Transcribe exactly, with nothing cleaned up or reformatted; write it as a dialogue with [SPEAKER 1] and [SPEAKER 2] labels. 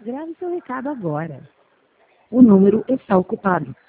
[SPEAKER 1] Grave seu recado agora.
[SPEAKER 2] O número está ocupado.